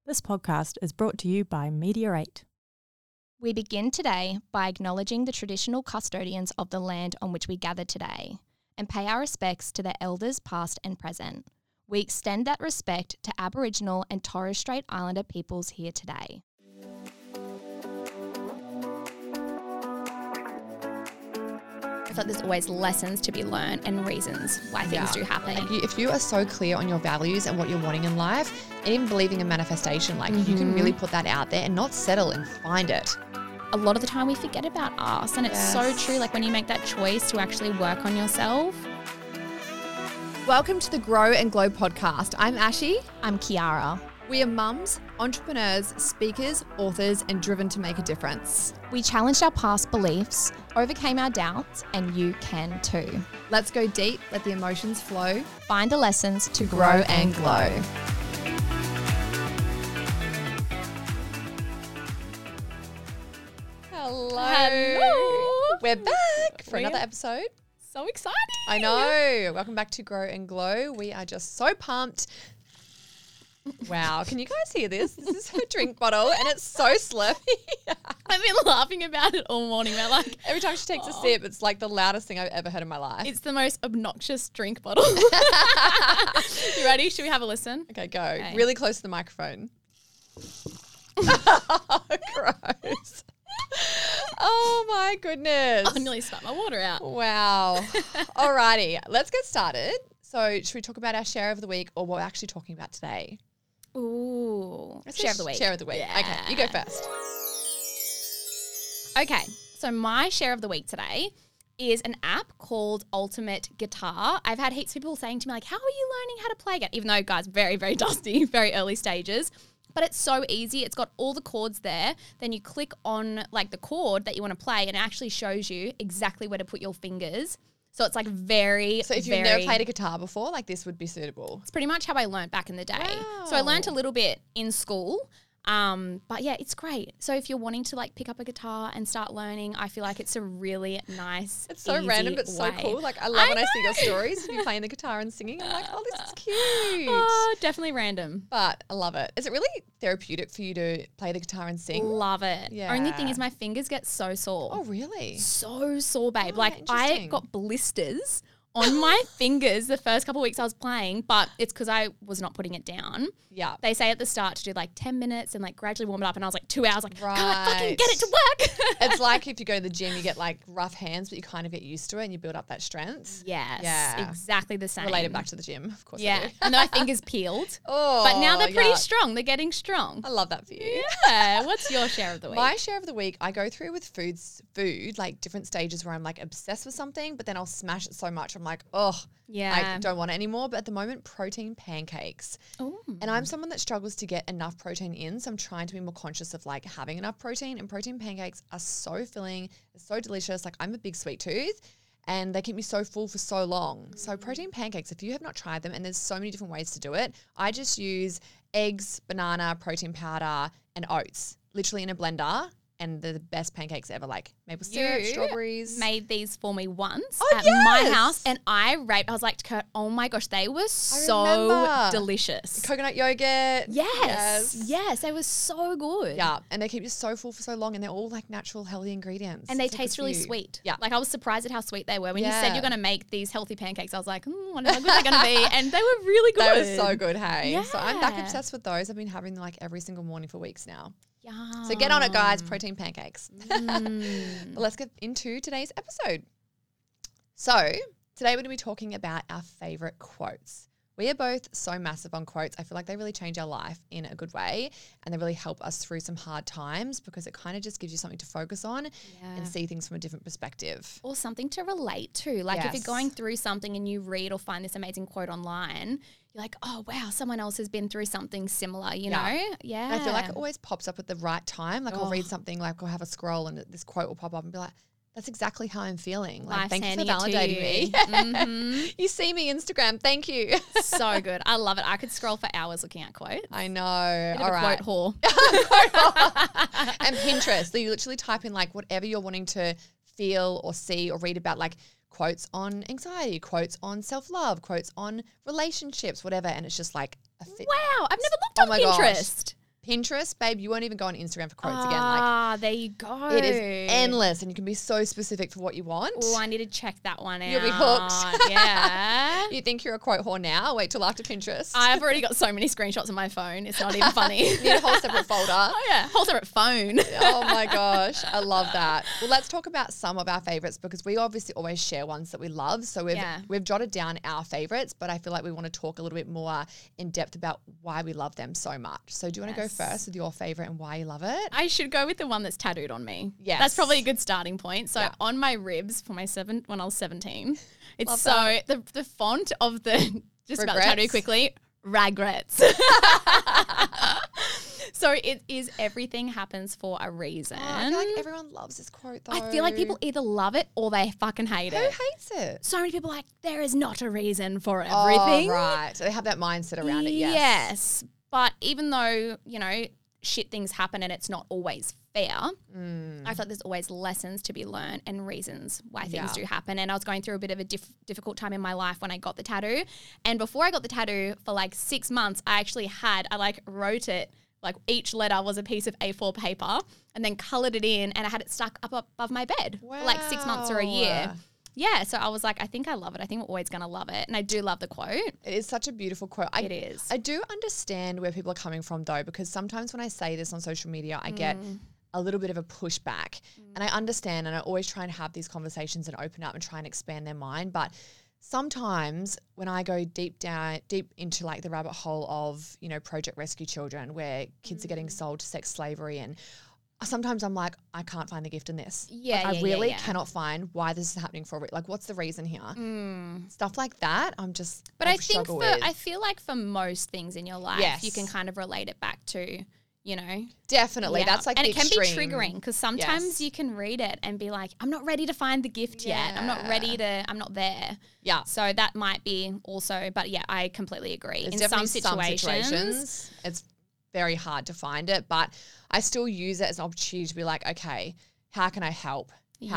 This podcast is brought to you by Meteorate. We begin today by acknowledging the traditional custodians of the land on which we gather today and pay our respects to their elders past and present. We extend that respect to Aboriginal and Torres Strait Islander peoples here today. I thought there's always lessons to be learned and reasons why things do happen. If you are so clear on your values and what you're wanting in life, and even believing in manifestation, you can really put that out there and not settle and find it. A lot of the time we forget about us, and it's so true. Like when you make that choice to actually work on yourself. Welcome to the Grow and Glow podcast. I'm Ashi. I'm Kiara. We are mums, entrepreneurs, speakers, authors, and driven to make a difference. We challenged our past beliefs, overcame our doubts, and you can too. Let's go deep, let the emotions flow. Find the lessons to grow and glow. Hello. We're back for another episode. So exciting. I know. Welcome back to Grow and Glow. We are just so pumped. Wow, can you guys hear this? This is her drink bottle and it's so slurpy. I've been laughing about it all morning. We're like, every time she takes a sip, it's like the loudest thing I've ever heard in my life. it's the most obnoxious drink bottle. You ready? Should we have a listen? Okay, go. Okay. Really close to the microphone. Gross. Oh my goodness. I nearly spat my water out. Wow. Alrighty, let's get started. So should we talk about our share of the week or what we're actually talking about today? Ooh. Share of the week. Share of the week. Yeah. Okay, you go first. Okay, so my share of the week today is an app called Ultimate Guitar. I've had heaps of people saying to me, like, how are you learning how to play it? Even though, guys, very, very dusty, very early stages. But it's so easy. It's got all the chords there. Then you click on, like, the chord that you want to play, and it actually shows you exactly where to put your fingers. So it's like So if you've never played a guitar before, like this would be suitable. It's pretty much how I learned back in the day. Wow. So I learned a little bit in school. But yeah, it's great. So if you're wanting to like pick up a guitar and start learning, I feel like it's a really nice, it's so random but so cool. Like I love when I see your stories of you playing the guitar and singing. I'm like, oh, this is cute. Oh, definitely random. But I love it. Is it really therapeutic for you to play the guitar and sing? Love it. Yeah. Only thing is my fingers get so sore. Oh, really? So sore, babe. Oh, like I got blisters on my fingers the first couple of weeks I was playing, but it's because I was not putting it down. Yeah. They say at the start to do like 10 minutes and like gradually warm it up, and I was like 2 hours like, right. can't fucking get it to work. It's like if you go to the gym, you get like rough hands, but you kind of get used to it and you build up that strength. Yes. Yeah. Exactly the same. Related back to the gym, of course. Yeah. And my fingers peeled. Oh, but now they're pretty strong. They're getting strong. I love that for you. Yeah. What's your share of the week? My share of the week, I go through with food, like different stages where I'm like obsessed with something, but then I'll smash it so much. I'm like, oh, yeah, I don't want it anymore. But at the moment, protein pancakes. Ooh. And I'm someone that struggles to get enough protein in. So I'm trying to be more conscious of like having enough protein, and protein pancakes are so filling. They're so delicious. Like I'm a big sweet tooth and they keep me so full for so long. So protein pancakes, if you have not tried them, and there's so many different ways to do it, I just use eggs, banana, protein powder, and oats, literally in a blender. And they're the best pancakes ever, like maple syrup, strawberries. Made these for me once at yes. my house, and I was like to Kurt, oh my gosh, they were so delicious. Coconut yogurt. Yes, they were so good. Yeah, and they keep you so full for so long, and they're all like natural, healthy ingredients. And they taste really sweet. Yeah. Like I was surprised at how sweet they were. When you said you're going to make these healthy pancakes, I was like, wonder how good they're going to be. And they were really good. They were so good, hey? Yeah. So I'm back obsessed with those. I've been having them like every single morning for weeks now. Yum. So get on it, guys, protein pancakes. But let's get into today's episode. So today we're going to be talking about our favourite quotes. We are both so massive on quotes. I feel like they really change our life in a good way, and they really help us through some hard times because it kind of just gives you something to focus on and see things from a different perspective. Or something to relate to. Like if you're going through something and you read or find this amazing quote online, you're like, oh, wow, someone else has been through something similar, you know? Yeah. And I feel like it always pops up at the right time. Like I'll read something, like I'll have a scroll and this quote will pop up and be like, that's exactly how I'm feeling. Like, thank you for validating me. Mm-hmm. You see me Instagram. Thank you. So good. I love it. I could scroll for hours looking at quotes. I know. All right. Quote whore. And Pinterest. So you literally type in like whatever you're wanting to feel or see or read about, like quotes on anxiety, quotes on self-love, quotes on relationships, whatever. And it's just like wow. I've never looked on Pinterest. Gosh. Pinterest, babe, you won't even go on Instagram for quotes again. Like, there you go. it is endless, and you can be so specific for what you want. Oh, I need to check that one out. You'll be hooked. Yeah. You think you're a quote whore now? Wait till after Pinterest. I've already got so many screenshots on my phone. It's not even funny. You need a whole separate folder. Oh, yeah. Whole separate phone. Oh my gosh, I love that. Well, let's talk about some of our favorites because we obviously always share ones that we love. So we've jotted down our favorites, but I feel like we want to talk a little bit more in depth about why we love them so much. So do you want to go first with your favorite and why you love it? I should go with the one that's tattooed on me. Yes. That's probably a good starting point. So Yeah. on my ribs for my when I was 17, it's Love so the font of the just about Regrets? tattoo quickly, regrets. So it is everything happens for a reason. I feel like everyone loves this quote though. I feel like people either love it or they fucking hate Who it. hates it? So many people are like, there is not a reason for everything. Oh, right. So they have that mindset around it, yes. Yes. But even though, shit things happen and it's not always fair, I feel like there's always lessons to be learned and reasons why things do happen. And I was going through a bit of a difficult time in my life when I got the tattoo. And before I got the tattoo for like 6 months, I wrote it, like each letter was a piece of A4 paper and then coloured it in and I had it stuck up above my bed for like 6 months or a year. Wow. Yeah, so I was like, I think I love it. I think we're always going to love it. And I do love the quote. It is such a beautiful quote. It is. I do understand where people are coming from though, because sometimes when I say this on social media, I get a little bit of a pushback. And I understand, and I always try and have these conversations and open up and try and expand their mind. But sometimes when I go deep into like the rabbit hole of, Project Rescue Children, where kids are getting sold to sex slavery, and sometimes I'm like, I can't find the gift in this. I really cannot find why this is happening for like, what's the reason here? Stuff like that. I'm just, But I think with. I feel like for most things in your life, Yes. you can kind of relate it back to, Definitely. Yeah. That's like and the it can extreme. be triggering because sometimes Yes. you can read it and be like, I'm not ready to find the gift yet. I'm not ready Yeah. I'm not there. Yeah. So that might be also, but yeah, I completely agree. There's in definitely some situations, it's very hard to find it, but I still use it as an opportunity to be like, okay, how can I help?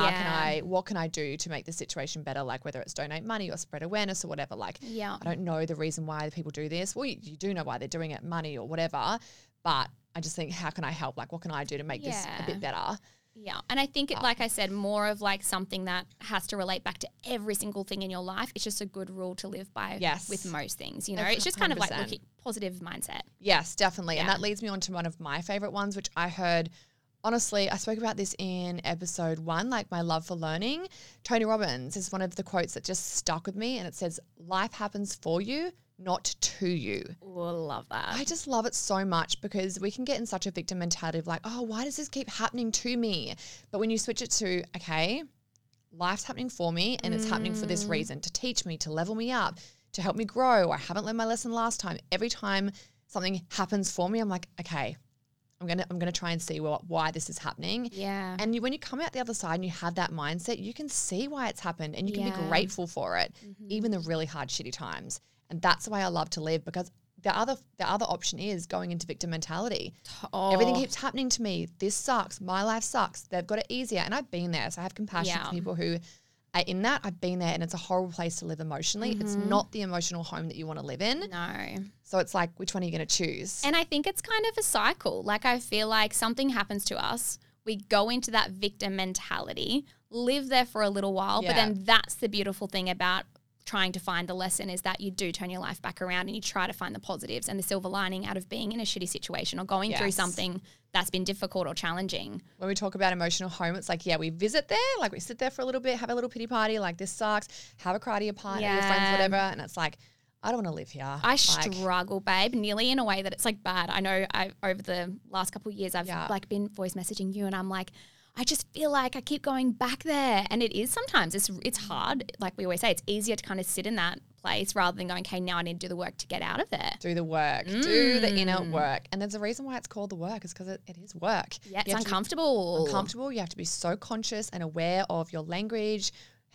What can I do to make the situation better? Like whether it's donate money or spread awareness or whatever. Like, Yeah. I don't know the reason why people do this. Well, you do know why they're doing it, money or whatever, but I just think, how can I help? Like, what can I do to make this a bit better? Yeah. And I think it, like I said, more of like something that has to relate back to every single thing in your life. It's just a good rule to live by Yes. with most things, It's just kind of like 100%. positive mindset. Yes, definitely. And Yeah. that leads me on to one of my favorite ones, which I heard, honestly, I spoke about this in episode 1, like my love for learning. Tony Robbins is one of the quotes that just stuck with me, and it says, life happens for you, not to you. Oh, love that. I just love it so much because we can get in such a victim mentality of like, oh, why does this keep happening to me? But when you switch it to, okay, life's happening for me and it's happening for this reason, to teach me, to level me up, to help me grow. I haven't learned my lesson last time. Every time something happens for me, I'm like, okay, I'm gonna try and see why this is happening. Yeah. And when you come out the other side and you have that mindset, you can see why it's happened and you can be Yeah. grateful for it, even the really hard, shitty times. And that's the way I love to live, because the other option is going into victim mentality. Everything keeps happening to me. This sucks. My life sucks. They've got it easier. And I've been there. So I have compassion for people who are in that. I've been there, and it's a horrible place to live emotionally. It's not the emotional home that you want to live in. No. So it's like, which one are you going to choose? And I think it's kind of a cycle. Like I feel like something happens to us, we go into that victim mentality, live there for a little while, but Yeah. then that's the beautiful thing about trying to find the lesson is that you do turn your life back around and you try to find the positives and the silver lining out of being in a shitty situation or going through Yes. something that's been difficult or challenging. When we talk about emotional home, it's like, yeah, we visit there, like we sit there for a little bit, have a little pity party, like this sucks, have a cry to your partner, your friends, Yeah. whatever. And it's like, I don't want to live here. I Like, struggle, babe, nearly in a way that it's like bad. I know over the last couple of years I've Yeah. like been voice messaging you and I'm like, I just feel like I keep going back there. And it is sometimes, it's hard. Like we always say, it's easier to kind of sit in that place rather than going, okay, now I need to do the work to get out of there. do the work, do the inner work. And there's a reason why it's called the work, is because it is work. Yeah, it's You have to be uncomfortable. uncomfortable. You have to be so conscious and aware of your language,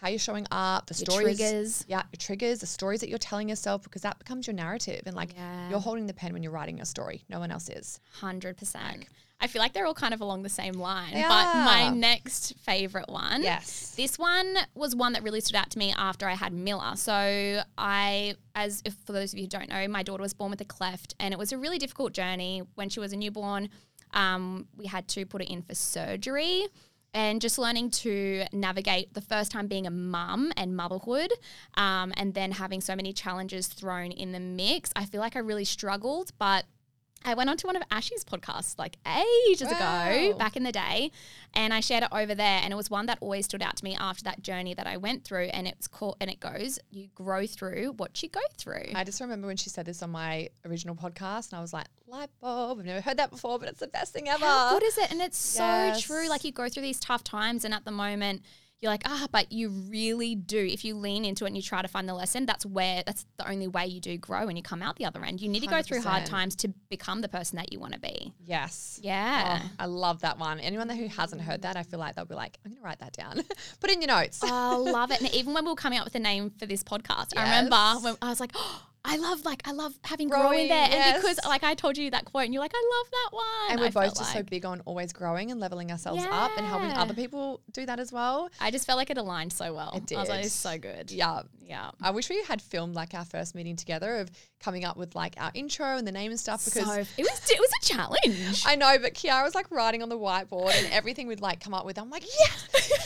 how you're showing up, the Your stories. triggers. Yeah, your triggers, the stories that you're telling yourself, because that becomes your narrative. And like Yeah. you're holding the pen when you're writing your story. No one else is. 100%. I feel like they're all kind of along the same line. They But my are. next favorite one. Yes. This one was one that really stood out to me after I had Miller. So for those of you who don't know, my daughter was born with a cleft, and it was a really difficult journey. When she was a newborn, we had to put her in for surgery. And just learning to navigate the first time being a mum and motherhood, and then having so many challenges thrown in the mix, I feel like I really struggled. But I went on to one of Ashley's podcasts like ages ago, back in the day, and I shared it over there. And it was one that always stood out to me after that journey that I went through. And it goes, you grow through what you go through. I just remember when she said this on my original podcast, and I was like, light bulb. I've never heard that before, but it's the best thing ever. How good is it? And it's so Yes. true. Like, you go through these tough times, and at the moment you're like, but you really do. If you lean into it and you try to find the lesson, that's the only way you do grow and you come out the other end. You need to go through hard 100%. times to become the person that you want to be. Yes. Yeah. Oh, I love that one. Anyone who hasn't heard that, I feel like they'll be like, I'm going to write that down. Put it in your notes. I love it. And even when we were coming up with a name for this podcast, I Yes. remember when I was like, I love having growing Growing, there. And yes. because like I told you that quote and you're like, I love that one. And we're I both felt just so like- big on always growing and leveling ourselves up and helping Yeah. other people do that as well. I just felt like it aligned so well. It I was like, did. it's so good. Yeah. Yeah. I wish we had filmed like our first meeting together of coming up with like our intro and the name and stuff, because So it was a challenge. I know, but Kiara was like writing on the whiteboard and everything we'd like come up with. I'm like, yes,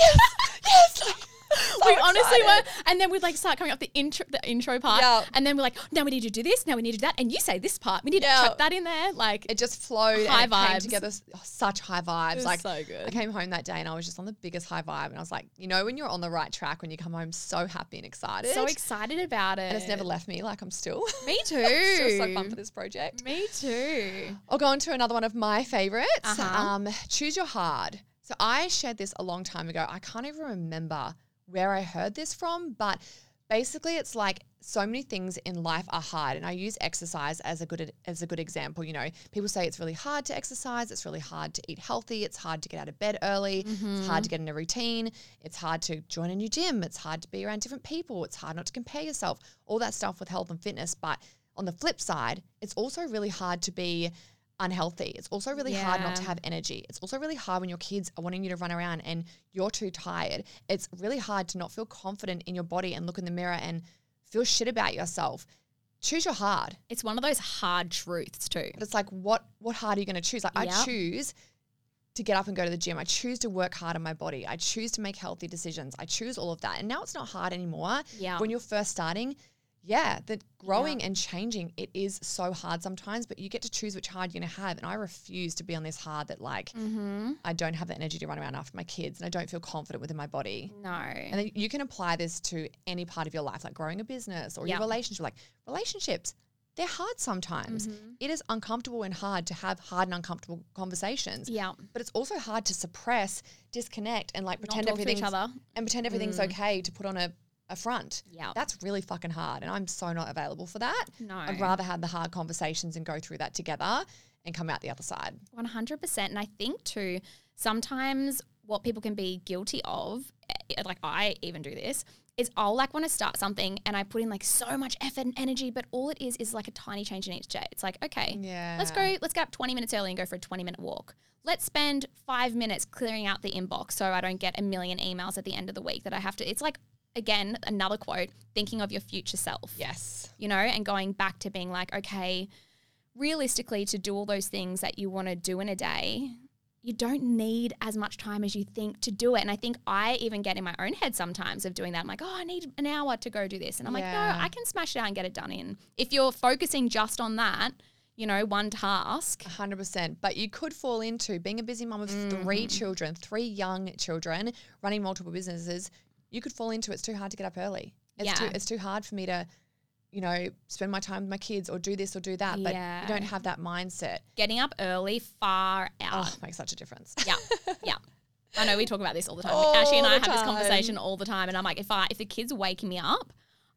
yes. Like, so we honestly excited. were, and then we'd like start coming up the intro part, Yeah. and then we're like, now we need to do this, now we need to do that, and you say this part, we need Yeah. to chuck that in there, like It just flowed High and it came vibes. together. Such high vibes. It was Like so good. I came home that day and I was just on the biggest high vibe, and I was like, you know, when you're on the right track, when you come home so happy and excited. so excited about it. And it's never left me. Like I'm still, Me too. still so pumped for this project. Me too. I'll go on to another one of my favorites. Uh-huh. Choose your hard. So I shared this a long time ago. I can't even remember where I heard this from, but basically it's like so many things in life are hard. And I use exercise as a good example. You know, people say it's really hard to exercise. It's really hard to eat healthy. It's hard to get out of bed early. It's hard to get in a routine. It's hard to join a new gym. It's hard to be around different people. It's hard not to compare yourself, all that stuff with health and fitness. But on the flip side, it's also really hard to be unhealthy. It's also really hard not to Yeah. have energy. It's also really hard when your kids are wanting you to run around and you're too tired. It's really hard to not feel confident in your body and look in the mirror and feel shit about yourself. Choose your hard. It's one of those hard truths too. But it's like, what hard are you going to choose? Like I Yep. choose to get up and go to the gym. I choose to work hard on my body. I choose to make healthy decisions. I choose all of that. And now it's not hard anymore. Yeah. When you're first starting, the growing and changing, it is so hard sometimes, but you get to choose which hard you're going to have. And I refuse to be on this hard that like I don't have the energy to run around after my kids and I don't feel confident within my body. No. And then you can apply this to any part of your life, like growing a business or your Yeah. relationship. Like relationships, they're hard sometimes. It is uncomfortable and hard to have hard and uncomfortable conversations. Yeah. But it's also hard to suppress, disconnect, and like pretend talk to each everything's other. and pretend everything's okay to put on a front. Yeah. That's really fucking hard. And I'm so not available for that. No. I'd rather have the hard conversations and go through that together and come out the other side. 100%. And I think too, sometimes what people can be guilty of, like I even do this, is I'll like want to start something and I put in like so much effort and energy, but all it is like a tiny change in each day. It's like, okay, let's get up 20 minutes early and go for a 20-minute walk. Let's spend 5 minutes clearing out the inbox so I don't get a million emails at the end of the week that I have to. It's like, again, another quote, thinking of your future self. Yes. You know, and going back to being like, okay, realistically to do all those things that you want to do in a day, you don't need as much time as you think to do it. And I think I even get in my own head sometimes of doing that. I'm like, I need an hour to go do this. And I'm like, no, I can smash it out and get it done in. If you're focusing just on that, you know, one task. 100%. But you could fall into being a busy mum of 3 children, 3 young children, running multiple businesses. You could fall into it's too hard to get up early. It's too hard for me to, you know, spend my time with my kids or do this or do that. But you don't have that mindset. Getting up early, far out. Oh, it makes such a difference. Yeah, yeah. I know we talk about this all the time. All Ashley and I the have this time. conversation all the time. And I'm like, if the kids are waking me up,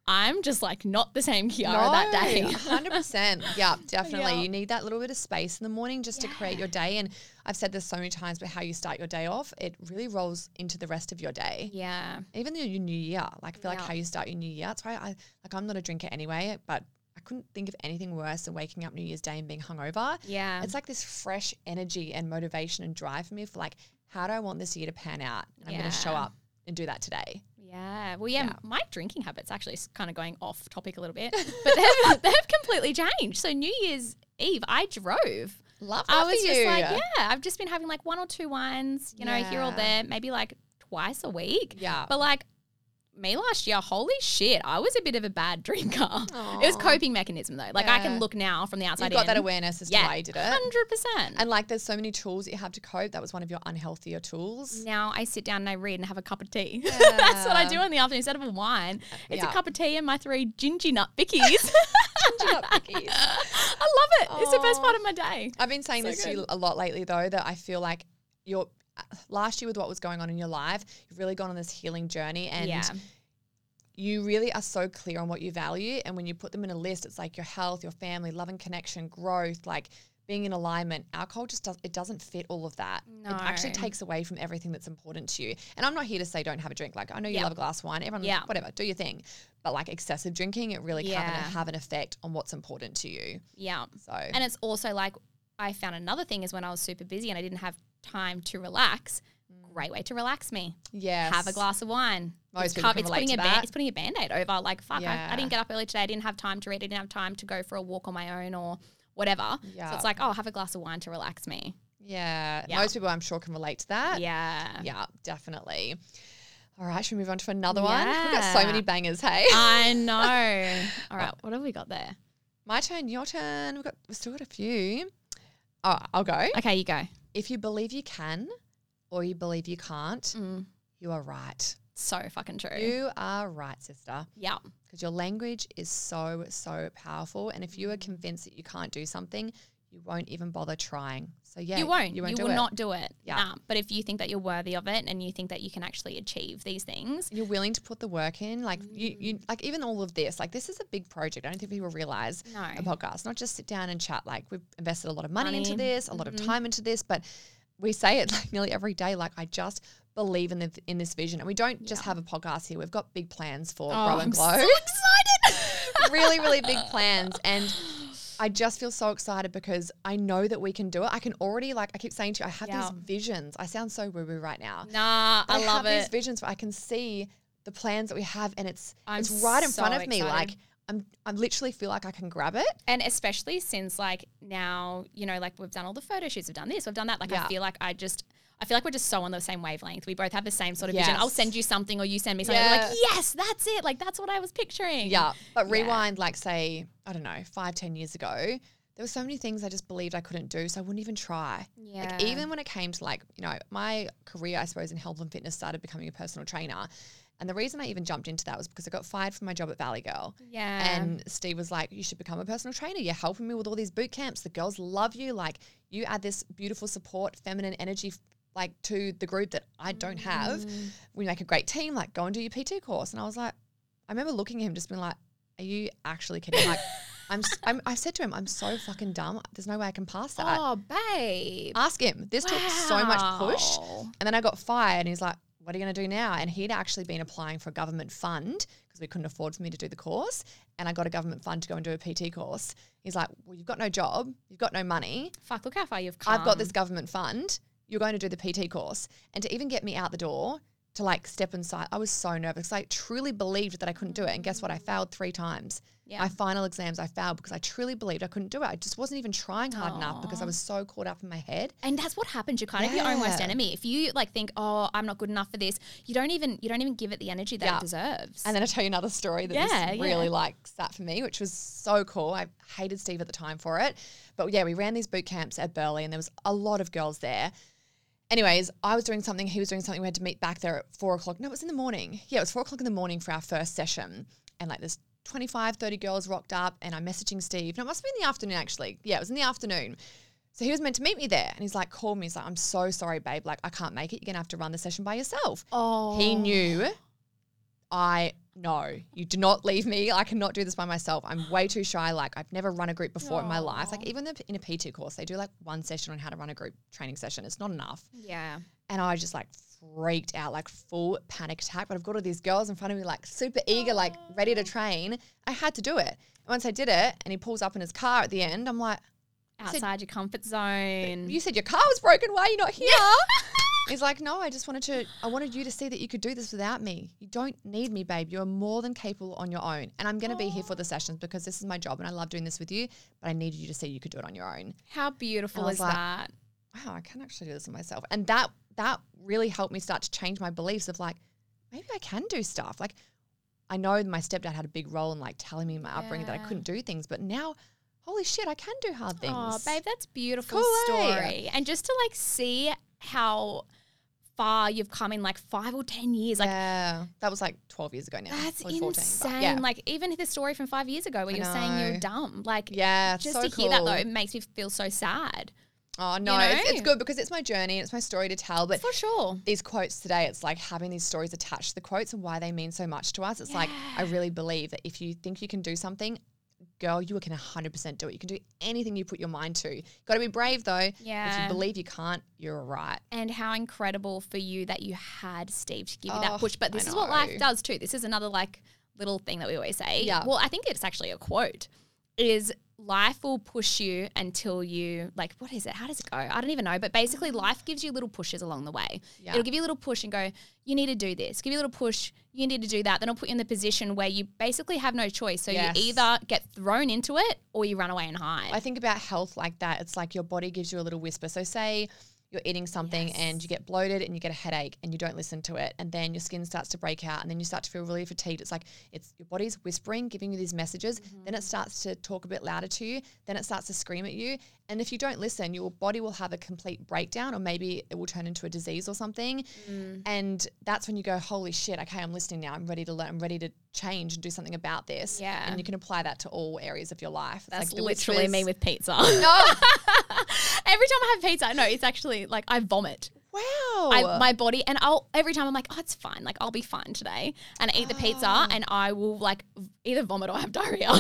I'm just like not the same Kiara that day. 100%. Yeah, definitely. Yeah. You need that little bit of space in the morning just to create your day. And I've said this so many times, but how you start your day off, it really rolls into the rest of your day. Yeah. Even your new year. Like I feel like how you start your new year. That's why I'm not a drinker anyway, but I couldn't think of anything worse than waking up New Year's Day and being hungover. Yeah. It's like this fresh energy and motivation and drive for me for like, how do I want this year to pan out? And I'm going to show up and do that today. Yeah. Well, my drinking habits actually is kind of going off topic a little bit, but they've completely changed. So New Year's Eve, I drove. Love that I was for just you. like, I've just been having like 1 or 2 wines, you know, here or there, maybe like twice a week. Yeah. But like me last year, holy shit, I was a bit of a bad drinker. It was coping mechanism though. Like I can look now from the outside You've got that awareness as to why you did it. 100%. And like there's so many tools that you have to cope. That was one of your unhealthier tools. Now I sit down and I read and have a cup of tea. That's what I do in the afternoon instead of a wine. It's a cup of tea and my 3 gingy nut bickies. Gingy nut bickies. I love it. It's the best part of my day. I've been saying this to you a lot lately though, that I feel like last year with what was going on in your life, you've really gone on this healing journey and you really are so clear on what you value. And when you put them in a list, it's like your health, your family, love and connection, growth, like being in alignment. Alcohol just doesn't fit all of that. No. It actually takes away from everything that's important to you. And I'm not here to say don't have a drink. Like I know you love a glass of wine. Everyone, whatever, do your thing. But like excessive drinking, it really can have an effect on what's important to you. Yeah. So, and it's also like I found another thing is when I was super busy and I didn't have time to relax. Great way to relax me. yes. Have a glass of wine. Most people can relate to that. It's putting a Band-Aid over. Like, fuck, I didn't get up early today. I didn't have time to read. I didn't have time to go for a walk on my own or whatever. Yeah. So it's like, oh, have a glass of wine to relax me. Yeah. Most people I'm sure can relate to that. Yeah. Yeah, definitely. All right, should we move on to another one? We've got so many bangers, hey? I know. All right, what have we got there? My turn, your turn. We've still got a few. Oh, I'll go. Okay, you go. If you believe you can or you believe you can't, you are right. So fucking true. You are right, sister. Yeah. Because your language is so, so powerful. And if you are convinced that you can't do something, you won't even bother trying. So yeah, you won't. You will not do it. Yeah. But if you think that you're worthy of it and you think that you can actually achieve these things, you're willing to put the work in. Like you like even all of this. Like this is a big project. I don't think people realize a podcast. Not just sit down and chat. Like we've invested a lot of money into this, a lot of time into this, but we say it like nearly every day. Like I just believe in this vision, and we don't just have a podcast here. We've got big plans for Grow and Glow. I'm so excited. Really, really big plans, and I just feel so excited because I know that we can do it. I can already, like I keep saying to you, I have these visions. I sound so woo-woo right now. Nah, I love it. These visions where I can see the plans that we have, and it's right in front of me. Like I literally feel like I can grab it. And especially since like now, you know, like we've done all the photo shoots, we've done this, we've done that. Like I feel like we're just so on the same wavelength. We both have the same sort of vision. I'll send you something or you send me something. We're like, yes, that's it. Like that's what I was picturing. Yeah. But rewind, like say, I don't know, 5-10 years ago, there were so many things I just believed I couldn't do. So I wouldn't even try. Yeah. Like even when it came to like, you know, my career, I suppose in health and fitness started becoming a personal trainer. And the reason I even jumped into that was because I got fired from my job at Valley Girl. Yeah. And Steve was like, you should become a personal trainer. You're helping me with all these boot camps. The girls love you. Like you add this beautiful support, feminine energy like to the group that I don't have. We make a great team. Like go and do your PT course. And I was like, I remember looking at him just being like, are you actually kidding? Like I said to him, I'm so fucking dumb. There's no way I can pass that. Oh, babe. Ask him. This took so much push. And then I got fired and he's like, what are you going to do now? And he'd actually been applying for a government fund because we couldn't afford for me to do the course. And I got a government fund to go and do a PT course. He's like, well, you've got no job. You've got no money. Fuck, look how far you've come. I've got this government fund. You're going to do the PT course. And to even get me out the door, to like step inside, I was so nervous. I truly believed that I couldn't do it. And guess what? I failed 3 times. Yeah. My final exams, I failed because I truly believed I couldn't do it. I just wasn't even trying hard enough because I was so caught up in my head. And that's what happens. You're kind of your own worst enemy. If you like think, oh, I'm not good enough for this, you don't even give it the energy that it deserves. And then I'll tell you another story that really like sat for me, which was so cool. I hated Steve at the time for it. But yeah, we ran these boot camps at Burleigh and there was a lot of girls there. Anyways, I was doing something, he was doing something. We had to meet back there at 4 o'clock. No, it was in the morning. Yeah, it was 4 o'clock in the morning for our first session. And like this 25, 30 girls rocked up and I'm messaging Steve. No, it must have been in the afternoon actually. Yeah, it was in the afternoon. So he was meant to meet me there. And he's like, called me. He's like, I'm so sorry, babe. Like, I can't make it. You're going to have to run the session by yourself. Oh. He knew I no, you do not leave me. I cannot do this by myself. I'm way too shy. Like I've never run a group before in my life. Like even in a P2 course, they do like one session on how to run a group training session. It's not enough. Yeah. And I just like freaked out, like full panic attack. But I've got all these girls in front of me, like super eager, like ready to train. I had to do it. And once I did it and he pulls up in his car at the end, I'm like, Outside your comfort zone. you said your car was broken. Why are you not here? He's like, no, I wanted you to see that you could do this without me. You don't need me, babe. You're more than capable on your own. And I'm going to be here for the sessions because this is my job and I love doing this with you, but I needed you to see you could do it on your own. How beautiful is like, that? Wow, I can actually do this on myself. And that really helped me start to change my beliefs of like, maybe I can do stuff. Like I know my stepdad had a big role in like telling me in my upbringing that I couldn't do things, but now holy shit, I can do hard things. Oh, babe, that's a beautiful Cool, story. And just to like see how far you've come in like 5 or 10 years. Like yeah, that was like 12 years ago now. that's 14, insane. yeah. Like even the story from 5 years ago where you're saying know. you're dumb. Like Yeah, just so to hear that cool. though, it makes me feel so sad. Oh, no, You know? it's good because it's my journey and it's my story to tell. But For sure. these quotes today, it's like having these stories attached to the quotes and why they mean so much to us. It's like, I really believe that if you think you can do something, girl, you can 100% do it. You can do anything you put your mind to. Got to be brave though. Yeah. If you believe you can't, you're right. And how incredible for you that you had Steve to give you that Oh, push. But this I is what know. life does too. This is another like little thing that we always say. Yeah. Well, I think it's actually a quote. Is life will push you until you like, what is it? How does it go? I don't even know. But basically life gives you little pushes along the way. Yeah. It'll give you a little push and go, you need to do this. Give you a little push, you need to do that. Then it'll put you in the position where you basically have no choice. So Yes. you either get thrown into it or you run away and hide. I think about health like that. It's like your body gives you a little whisper. So say you're eating something and you get bloated and you get a headache and you don't listen to it, and then your skin starts to break out and then you start to feel really fatigued. It's like it's your body's whispering, giving you these messages. Then it starts to talk a bit louder to you. Then it starts to scream at you. And if you don't listen, your body will have a complete breakdown, or maybe it will turn into a disease or something. And that's when you go, holy shit, okay, I'm listening now. I'm ready to learn. I'm ready to change and do something about this. Yeah. And you can apply that to all areas of your life. It's That's like the literally whispers. me with pizza. No. Every time I have pizza, no, it's actually like I vomit. Wow. My body, and every time I'm like, oh, it's fine. Like I'll be fine today, and I eat the pizza, and I will like either vomit or have diarrhea.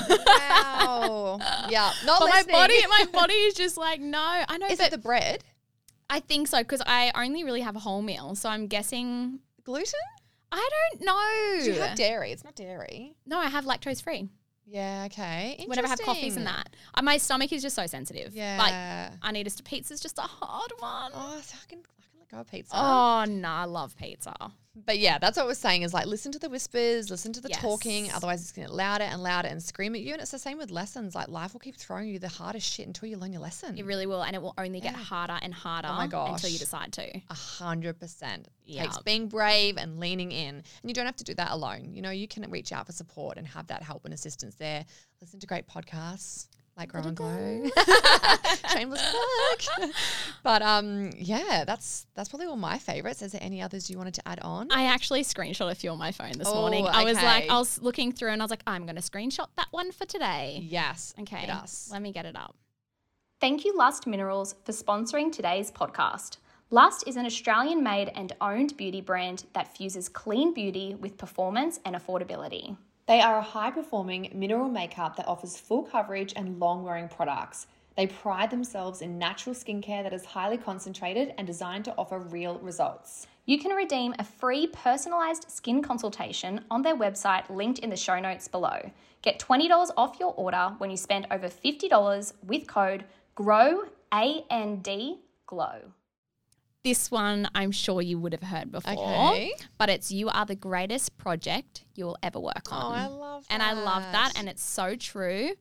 Wow. Yeah. Not But listening. my body is just like, no. I know, Is but it the bread? I think so because I only really have a whole meal, so I'm guessing. Gluten? I don't know. Do you have dairy? It's not dairy. No, I have lactose free. Yeah, okay. Whenever I have coffees and that, my stomach is just so sensitive. Like Yeah. I need to. Pizza's just a hard one. Oh, so I can let go of pizza. Oh no, I love pizza. But yeah, that's what we're saying is like listen to the whispers, listen to the Yes. talking. Otherwise, it's going to get louder and louder and scream at you. And it's the same with lessons. Like life will keep throwing you the hardest shit until you learn your lesson. It really will, and it will only get harder and harder Oh my gosh. until you decide to. 100%. Yeah. Takes being brave and leaning in. And you don't have to do that alone. You know, you can reach out for support and have that help and assistance there. Listen to great podcasts like Grow and Glow. Shameless plug. But yeah, that's probably all my favorites. Is there any others you wanted to add on? I actually screenshot a few on my phone this Oh, morning. I was like, okay. I was looking through and I was like, I'm going to screenshot that one for today. Yes. Okay, Hit us. let me get it up. Thank you, Lust Minerals, for sponsoring today's podcast. Lust is an Australian-made and owned beauty brand that fuses clean beauty with performance and affordability. They are a high-performing mineral makeup that offers full coverage and long-wearing products. They pride themselves in natural skincare that is highly concentrated and designed to offer real results. You can redeem a free personalized skin consultation on their website linked in the show notes below. Get $20 off your order when you spend over $50 with code GROW, A-N-D, GLOW. This one I'm sure you would have heard before, Okay. but it's You Are the Greatest Project You Will Ever Work On. Oh, I love that. And I love that, and it's so true.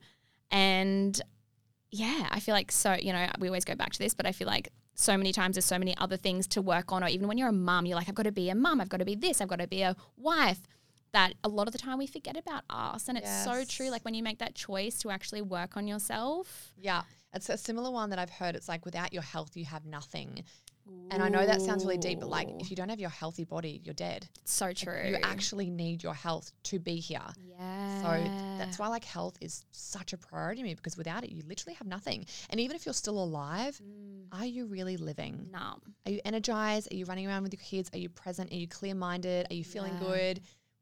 And yeah, I feel like we always go back to this, but I feel like so many times there's so many other things to work on, or even when you're a mum, you're like, I've got to be a mum, I've got to be this, I've got to be a wife, that a lot of the time we forget about us. And it's so Yes. true. Like when you make that choice to actually work on yourself. Yeah. It's a similar one that I've heard. It's like without your health, you have nothing. And I know that sounds really deep, but like if you don't have your healthy body, you're dead. It's so true. You actually need your health to be here. yeah. So that's why like health is such a priority to me, because without it, you literally have nothing. And even if you're still alive, are you really living? Numb. Are you energized? Are you running around with your kids? Are you present? Are you clear-minded? Are you feeling good?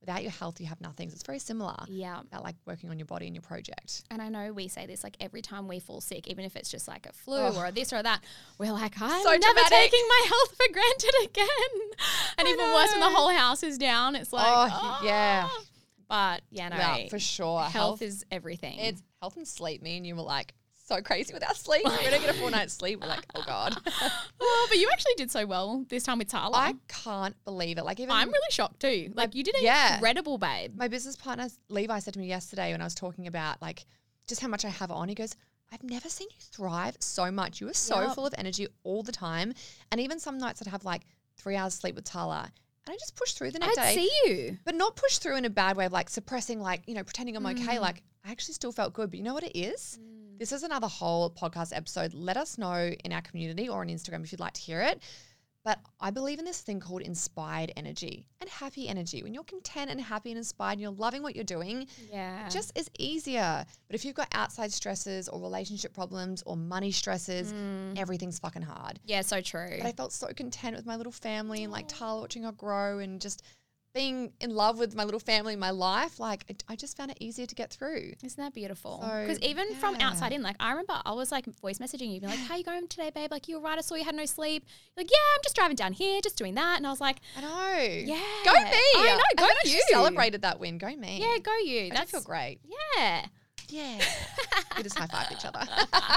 without your health, you have nothing. So it's very similar. Yeah. About like working on your body and your project. And I know we say this like every time we fall sick, even if it's just like a flu or a this or that, we're like, I'm So never dramatic. taking my health for granted again. And even worse when the whole house is down, it's like, yeah. But yeah, no, Yeah, for sure. health is everything. It's health and sleep. Me and you were like so crazy with our sleep. We don't get a full night's sleep. We're like, oh God. But you actually did so well this time with Tala. I can't believe it. Like even I'm really shocked too. Like you did an incredible, babe. my business partner Levi said to me yesterday when I was talking about like just how much I have on. He goes, I've never seen you thrive so much. You are so full of energy all the time. And even some nights I'd have like 3 hours sleep with Tala. And I just push through the next day. I'd see you. But not push through in a bad way of like suppressing, like, you know, pretending I'm okay. Like I actually still felt good. But you know what it is? This is another whole podcast episode. Let us know in our community or on Instagram if you'd like to hear it. But I believe in this thing called inspired energy and happy energy. When you're content and happy and inspired and you're loving what you're doing, it just is easier. But if you've got outside stresses or relationship problems or money stresses, everything's fucking hard. Yeah, so true. But I felt so content with my little family and like Tala watching her grow and just being in love with my little family in my life. Like I just found it easier to get through. Isn't that beautiful? So, Because even from outside in, like I remember I was like voice messaging you, being like, how you going today, babe? Like you were right, I saw you had no sleep. You're like, yeah, I'm just driving down here, just doing that. And I was like, I know. yeah. Go me. I know, go and then you. I celebrated that win. Go me. Yeah, go you. I feel great. Yeah. Yeah. We just high-fived each other.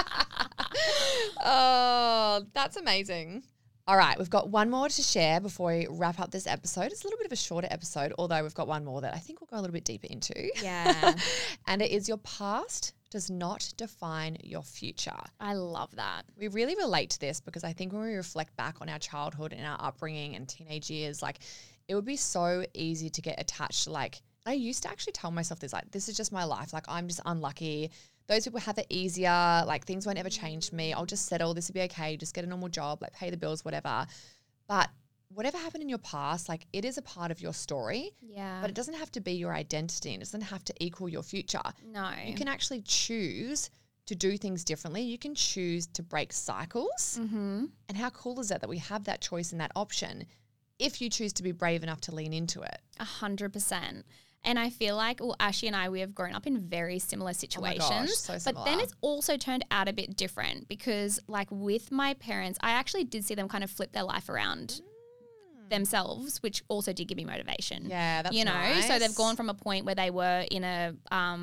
Oh, that's amazing. All right, we've got one more to share before we wrap up this episode. It's a little bit of a shorter episode, although we've got one more that I think we'll go a little bit deeper into. Yeah. And it is your past does not define your future. I love that. We really relate to this because I think when we reflect back on our childhood and our upbringing and teenage years, like it would be so easy to get attached to like, I used to actually tell myself this, like, this is just my life. Like I'm just unlucky. Those people have it easier. Like things won't ever change for me. I'll just settle. This will be okay. Just get a normal job, like pay the bills, whatever. But whatever happened in your past, like it is a part of your story. Yeah. But it doesn't have to be your identity and it doesn't have to equal your future. No. You can actually choose to do things differently. You can choose to break cycles. Mm-hmm. And how cool is that we have that choice and that option if you choose to be brave enough to lean into it? 100%. And I feel like, well, Ashley and I, we have grown up in very similar situations. Oh my gosh, so similar. But then it's also turned out a bit different because like with my parents, I actually did see them kind of flip their life around themselves, which also did give me motivation. Yeah, that's you know, nice. so they've gone from a point where they were in a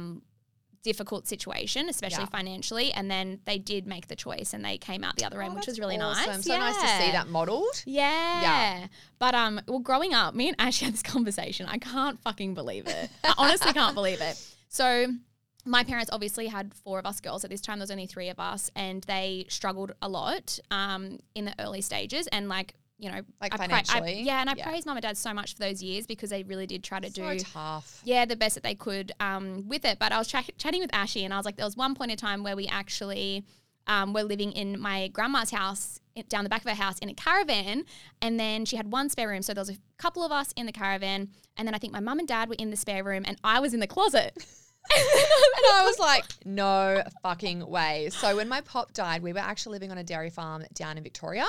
difficult situation, especially financially, and then they did make the choice and they came out the other end, which was really awesome. nice. So nice to see that modelled. Yeah. But well, growing up, me and Ash had this conversation. I can't fucking believe it. I honestly can't believe it. So my parents obviously had 4 of us girls. At this time, there was only 3 of us, and they struggled a lot in the early stages. And like, you know, Like I financially. I praise mum and dad so much for those years because they really did try to do tough. the best that they could with it. But I was chatting with Ashy and I was like, there was one point in time where we actually were living in my grandma's house down the back of her house in a caravan, and then she had one spare room. So there was a couple of us in the caravan, and then I think my mum and dad were in the spare room and I was in the closet. And I was like, no fucking way. So when my pop died, we were actually living on a dairy farm down in Victoria.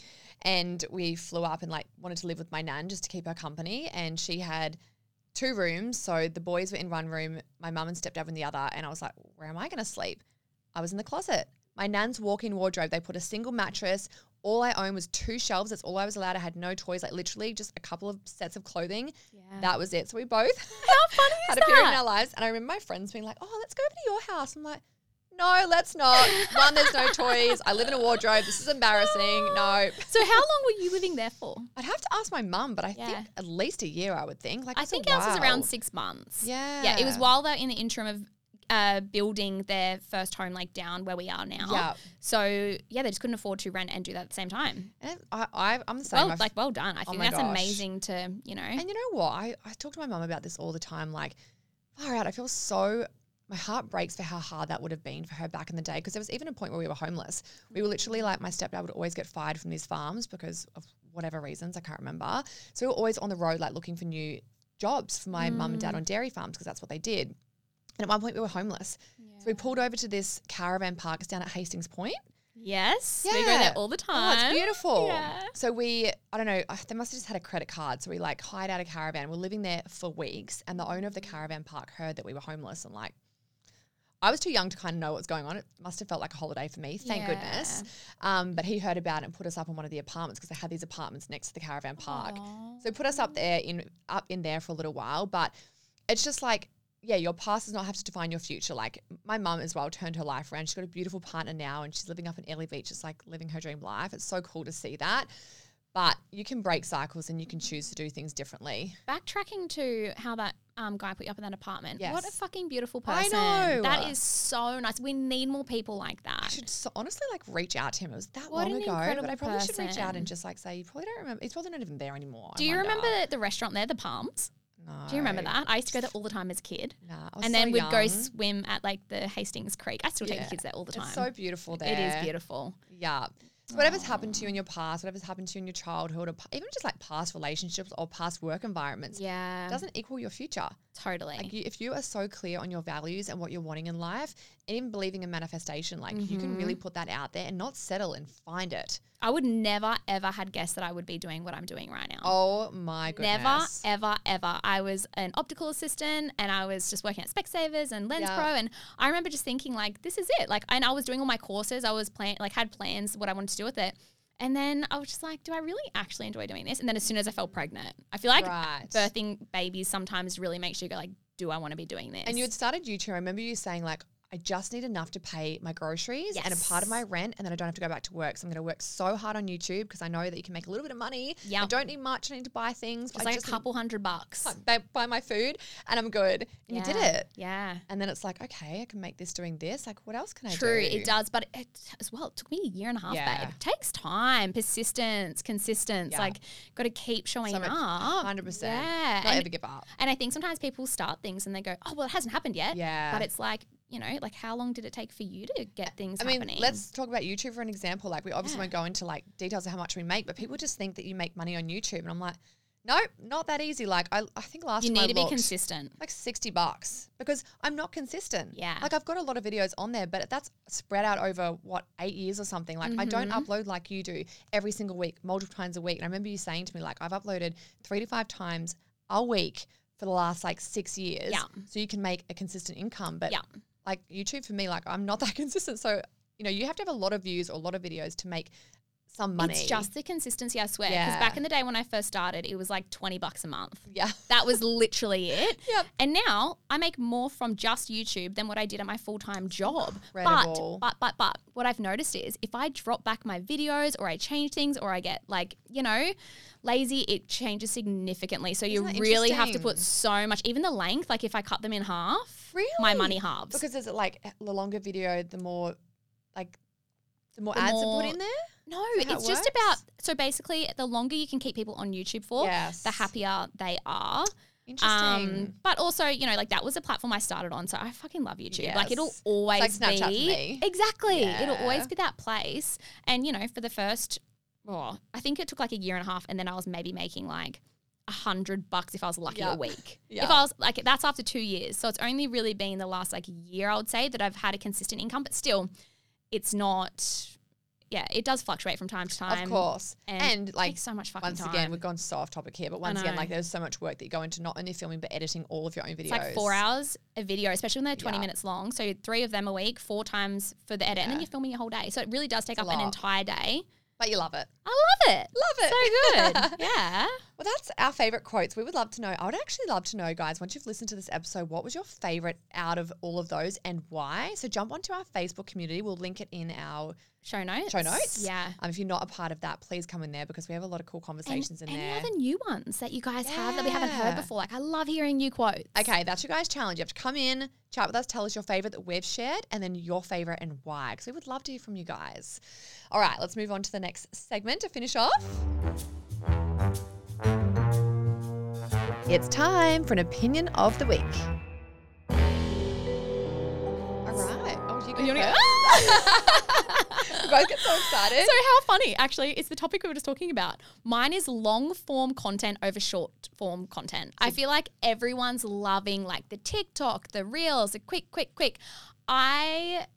And we flew up and like wanted to live with my nan just to keep her company. And she had 2 rooms. So the boys were in one room, my mum and stepdad were in the other. And I was like, where am I going to sleep? I was in the closet. My nan's walk-in wardrobe, they put a single mattress. All I owned was 2 shelves. That's all I was allowed. I had no toys, like literally just a couple of sets of clothing. Yeah. That was it. So we both had a period in our lives. And I remember my friends being like, oh, let's go over to your house. I'm like, no, let's not. One, there's no toys. I live in a wardrobe. This is embarrassing. No. So how long were you living there for? I'd have to ask my mum, but I think at least a year, I would think. Like I think ours was around 6 months. Yeah. Yeah, it was while they're in the interim of building their first home like down where we are now. Yeah. So, yeah, they just couldn't afford to rent and do that at the same time. And I'm the same. Well done. I think my that's gosh. amazing to, you know. And you know what? I talk to my mum about this all the time. Like, far out, I feel so... My heart breaks for how hard that would have been for her back in the day, because there was even a point where we were homeless. We were literally like, my stepdad would always get fired from these farms because of whatever reasons, I can't remember. So we were always on the road like looking for new jobs for my mum and dad on dairy farms because that's what they did. And at one point we were homeless. Yeah. So we pulled over to this caravan park. It's down at Hastings Point. Yes. We go there all the time. Oh, it's beautiful. Yeah. So I don't know, they must have just had a credit card. So we like hired out a caravan. We're living there for weeks. And the owner of the caravan park heard that we were homeless and like, I was too young to kind of know what was going on. It must have felt like a holiday for me, thank goodness. But he heard about it and put us up in one of the apartments because they had these apartments next to the caravan park. Aww. So put us up in there for a little while. But it's just like, yeah, your past does not have to define your future. Like my mum as well turned her life around. She's got a beautiful partner now and she's living up in Airlie Beach. It's like living her dream life. It's so cool to see that. But you can break cycles and you can choose to do things differently. Backtracking to how that guy put you up in that apartment. Yes. What a fucking beautiful person. I know. That is so nice. We need more people like that. I should honestly like reach out to him. It was that What long an ago, but incredible I probably should reach out person. and just like say, you probably don't remember. He's probably not even there anymore. Do you remember the restaurant there, the Palms? No. Do you remember that? I used to go there all the time as a kid. Nah, I was And so then we'd go young. swim at like the Hastings Creek. I still take the kids there all the time. It's so beautiful there. It is beautiful. Yeah. So whatever's happened to you in your past, whatever's happened to you in your childhood, or even just like past relationships or past work environments, Yeah. doesn't equal your future. Totally. Like if you are so clear on your values and what you're wanting in life, and even believing in manifestation, like you can really put that out there and not settle and find it. I would never, ever had guessed that I would be doing what I'm doing right now. Oh my goodness. Never, ever, ever. I was an optical assistant and I was just working at Specsavers and Lens Pro. And I remember just thinking like, this is it. Like, and I was doing all my courses. I was had plans what I wanted to do with it. And then I was just like, do I really actually enjoy doing this? And then as soon as I fell pregnant, I feel like birthing babies sometimes really makes you go like, do I want to be doing this? And you had started YouTube. I remember you saying like, I just need enough to pay my groceries and a part of my rent, and then I don't have to go back to work. So I'm going to work so hard on YouTube because I know that you can make a little bit of money. Yep. I don't need much. I need to buy things. It's I like a couple $100. buy my food and I'm good. And you did it. Yeah. And then it's like, okay, I can make this doing this. Like, what else can I do? True, it does. But it took me a year and a half, babe. It takes time, persistence, consistency. Yeah. Like, got to keep showing So much, up. 100%. Yeah. Not ever give up. And I think sometimes people start things and they go, oh, well, it hasn't happened yet. Yeah. But it's like, you know, like how long did it take for you to get things I mean, happening? let's talk about YouTube for an example. Like, we obviously won't go into like details of how much we make, but people just think that you make money on YouTube. And I'm like, nope, not that easy. Like, I think last you time need to be looked, consistent. like $60 because I'm not consistent. Yeah. Like, I've got a lot of videos on there, but that's spread out over 8 years or something. Like, I don't upload like you do every single week, multiple times a week. And I remember you saying to me, like, I've uploaded 3 to 5 times a week for the last like 6 years. Yeah. So you can make a consistent income. But Yeah. like YouTube for me, like I'm not that consistent. So, you know, you have to have a lot of views or a lot of videos to make some money. It's just the consistency, I swear. Yeah. Because back in the day when I first started, it was like $20 a month. Yeah. That was literally it. Yep. And now I make more from just YouTube than what I did at my full-time job. Incredible. But what I've noticed is if I drop back my videos or I change things or I get like, you know, lazy, it changes significantly. So you Isn't that really have to interesting? put so much, even the length, like if I cut them in half, my money halves. Because is it like the longer video, the more ads are put in there? No, Is that how it's it just works? about, so basically the longer you can keep people on YouTube for, Yes. the happier they are. Interesting. But also, you know, like that was a platform I started on, so I fucking love YouTube. Like it'll Yes. always It's like Snapchat be for me. exactly. It'll Yeah. always be that place. And you know, for the first, I think it took like a year and a half, and then I was maybe making like $100 if I was lucky a Yep. week. Yep. If I was like, that's after 2 years. So it's only really been the last like year, I would say, that I've had a consistent income. But still, it's not. Yeah, it does fluctuate from time to time. Of course. And it like takes so much fucking once time. again, we've gone so off topic here, but once again, know. like there's so much work that you go into not only filming but editing all of your own videos. It's like 4 hours a video, especially when they're 20 Yeah. minutes long. So 3 of them a week, 4 times for the edit, and then Yeah. you're filming your whole day. So it really does take It's a up an lot. entire day. But you love it. I love it. Love it. So good. Yeah. Well, that's our favorite quotes. We would love to know. I would actually love to know, guys, once you've listened to this episode, what was your favorite out of all of those and why? So jump onto our Facebook community. We'll link it in our Show notes. Yeah. If you're not a part of that, please come in there because we have a lot of cool conversations in Any there. other new ones that you guys have that we haven't heard Yeah. before? Like, I love hearing new quotes. Okay, that's your guys' challenge. You have to come in, chat with us, tell us your favorite that we've shared, and then your favorite and why. Because we would love to hear from you guys. All right, let's move on to the next segment to finish off. It's time for an opinion of the week. All right. Oh, you You go wanna first. We both get so excited. So how funny, actually, it's the topic we were just talking about. Mine is long form content over short form content. I feel like everyone's loving like the TikTok, the reels, the quick. I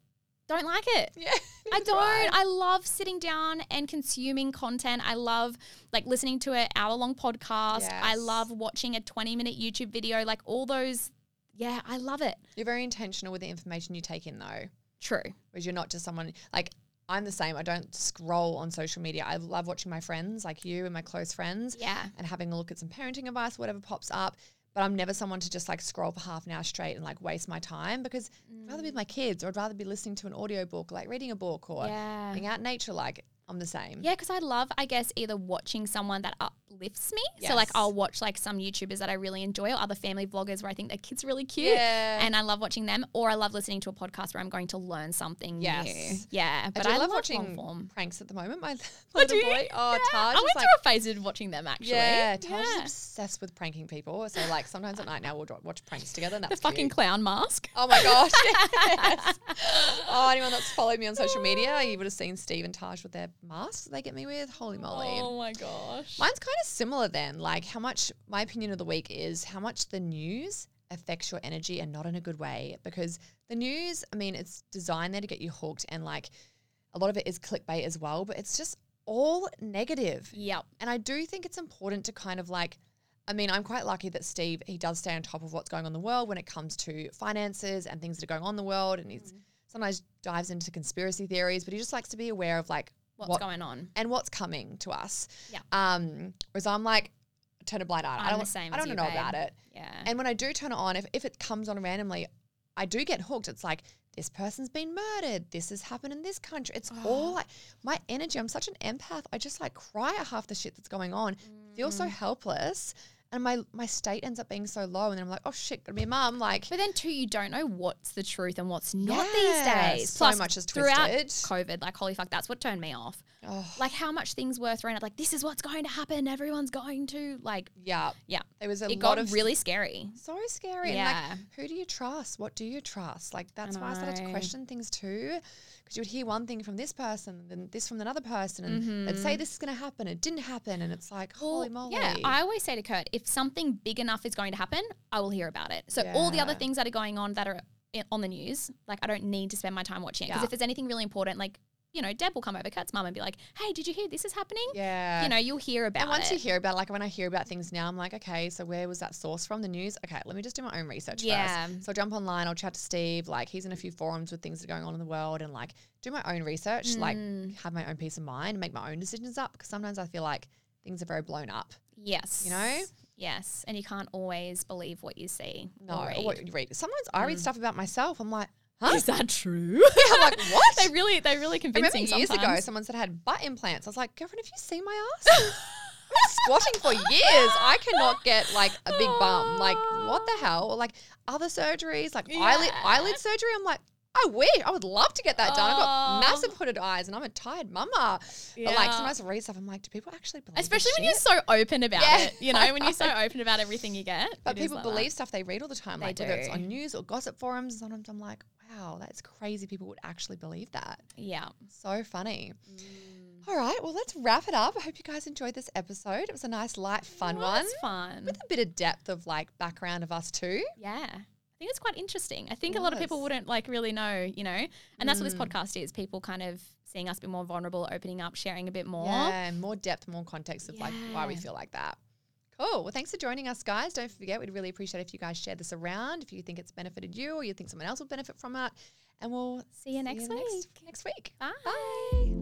don't like it. Yeah. I don't. I love sitting down and consuming content. I love like listening to an hour-long podcast. Yes. I love watching a 20-minute YouTube video. Like all those, yeah, I love it. You're very intentional with the information you take in though. True. Because you're not just someone like I'm the same. I don't scroll on social media. I love watching my friends like you and my close friends. Yeah. And having a look at some parenting advice, whatever pops up. But I'm never someone to just like scroll for half an hour straight and like waste my time because I'd rather be with my kids or I'd rather be listening to an audiobook, like reading a book or being out in nature. Like I'm the same. Yeah, because I love, I guess, either watching someone that uplifts me. So like I'll watch like some YouTubers that I really enjoy or other family vloggers where I think their kids are really cute. Yeah. And I love watching them. Or I love listening to a podcast where I'm going to learn something new. Yeah. But I love love watching long form. pranks at the moment. My little boy. Oh, Taj I is went like, through a phase of watching them actually. yeah, Taj is obsessed with pranking people. So like sometimes at night now we'll watch pranks together. And The that's fucking cute. clown mask. Oh my gosh. Yes. Oh, anyone that's followed me on social media, you would have seen Steve and Taj with their masks they get me with. Holy moly. Oh my gosh. Mine's kind of similar then. Like how much, my opinion of the week is how much the news affects your energy and not in a good way. Because the news, I mean, it's designed there to get you hooked and like a lot of it is clickbait as well, but it's just all negative. Yep. And I do think it's important to kind of like, I mean, I'm quite lucky that Steve, he does stay on top of what's going on in the world when it comes to finances and things that are going on in the world. And he's sometimes dives into conspiracy theories, but he just likes to be aware of like What's going on. and what's coming to us. Yeah. Whereas I'm like, turn a blind eye. I'm the same I as don't you, know babe. about it. Yeah. And when I do turn it on, if it comes on randomly, I do get hooked. It's like, this person's been murdered. This has happened in this country. It's all like my energy. I'm such an empath. I just like cry at half the shit that's going on. Feel so helpless. And my state ends up being so low. And then I'm like, oh shit, gotta be a mum. Like, But then too, you don't know what's the truth and what's not these Yeah, days. so Plus, much is throughout twisted. COVID, like holy fuck, that's what turned me off. oh, Like how much things were thrown out, like this is what's going to happen. Everyone's going to like, yeah. yeah. There was a It lot got of really scary. so scary. Yeah. And like, who do you trust? What do you trust? Like, that's why I started to know. question things too. Because you would hear one thing from this person, then this from another person, and they'd say this is going to happen. It didn't happen. And it's like, holy moly. Yeah, I always say to Kurt, if something big enough is going to happen, I will hear about it. So all the other Yeah. things that are going on that are on the news, like I don't need to spend my time watching it. Because Yeah. if there's anything really important, like, you know, Deb will come over, Kurt's mum, and be like, hey, did you hear this is happening? Yeah. You know, you'll hear about And once it. you hear about, like when I hear about things now, I'm like, okay, so where was that source from? The news? Okay, let me just do my own research Yeah. first. So I'll jump online, I'll chat to Steve, like he's in a few forums with things that are going on in the world and like do my own research, like have my own peace of mind, make my own decisions up because sometimes I feel like things are very blown up. Yes. You know? Yes. And you can't always believe what you see. No, or or read. what you read. Sometimes I read stuff about myself. I'm like, huh? Is that true? Yeah, I'm like, what? they're really I remember convincing years ago, sometimes. someone said I had butt implants. I was like, girlfriend, have you seen my ass? I've been squatting for years. I cannot get like a big bum. Like, what the hell? Or like other surgeries, like eyelid surgery. I'm like, I wish. I would love to get that done. I've got massive hooded eyes and I'm a tired mama. But like sometimes I read stuff, I'm like, do people actually believe Especially this when you're shit? so open about Yeah. it, you know, when you're so open about everything you get. But it is people like believe that. stuff they read all the time, They like whether it's do. on news or gossip forums. Sometimes I'm like, wow, that's crazy. People would actually believe that. Yeah. So funny. All right, well, let's wrap it up. I hope you guys enjoyed this episode. It was a nice, light, fun one It's fun. with a bit of depth of like background of us too. Yeah. I think it's quite interesting. I think a lot of people was. wouldn't like really know, you know, and that's what this podcast is. People kind of seeing us a bit more vulnerable, opening up, sharing a bit more. Yeah, and more depth, more context of like why we Yeah. feel like that. Cool. Well, thanks for joining us, guys. Don't forget, we'd really appreciate if you guys share this around if you think it's benefited you or you think someone else will benefit from it. And we'll See you next week. Next week. Bye. Bye.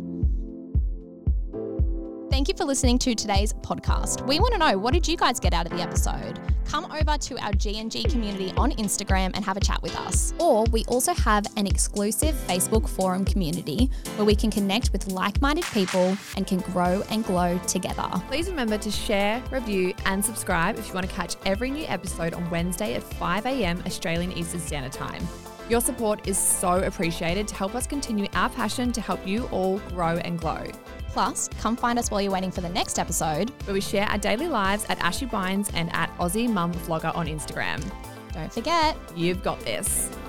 Thank you for listening to today's podcast. We want to know, what did you guys get out of the episode? Come over to our G&G community on Instagram and have a chat with us. Or we also have an exclusive Facebook forum community where we can connect with like-minded people and can grow and glow together. Please remember to share, review, and subscribe if you want to catch every new episode on Wednesday at 5 a.m. Australian Eastern Standard Time. Your support is so appreciated to help us continue our passion to help you all grow and glow. Plus, come find us while you're waiting for the next episode. Where we share our daily lives at Ashy Bynes and at Aussie Mum Vlogger on Instagram. Don't forget, You've got this.